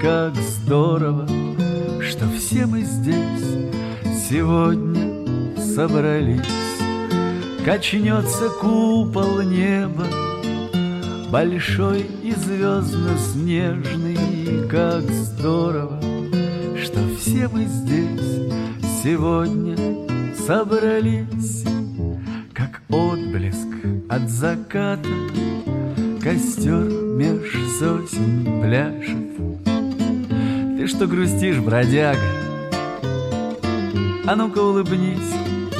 как здорово, что все мы здесь сегодня собрались. Качнется купол неба, большой и звездно-снежный, как здорово, что все мы здесь сегодня собрались. Как отблеск от заката костер меж сосен пляшет. Ты что грустишь, бродяга? А ну-ка улыбнись.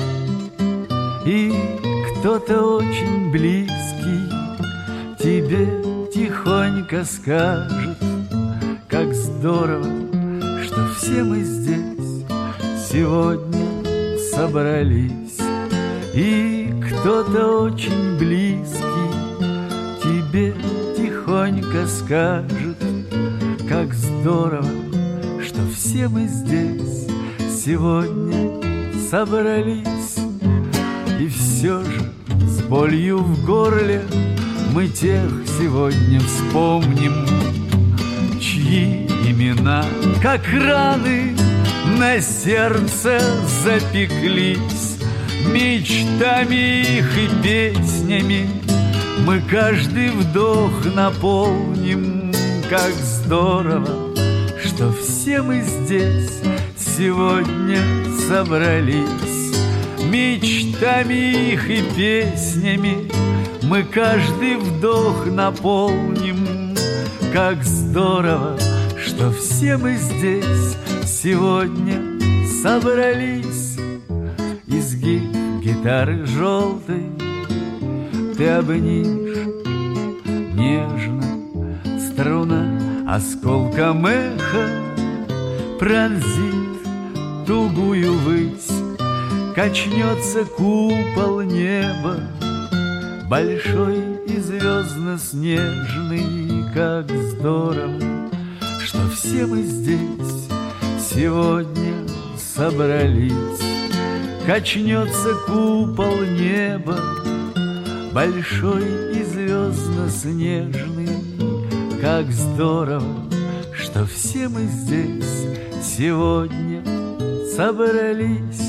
И кто-то очень близкий тебе тихонько скажет, как здорово, что все мы здесь сегодня собрались. И кто-то очень близкий тебе тихонько скажет, как здорово, что все мы здесь сегодня собрались. И все же с болью в горле мы тех сегодня вспомним, чьи имена, как раны, на сердце запеклись. Мечтами их и песнями мы каждый вдох наполним. Как здорово, что все мы здесь сегодня собрались. Мечтами их и песнями мы каждый вдох наполним. Как здорово, что все мы здесь сегодня собрались. Изгиб гитары желтой ты обнишь нежно, струна осколком эха пронзит тугую высь. Качнется купол неба, большой и звездно-снежный, как здорово, что все мы здесь сегодня собрались. Качнется купол неба, большой и звездно-снежный, как здорово, что все мы здесь сегодня собрались.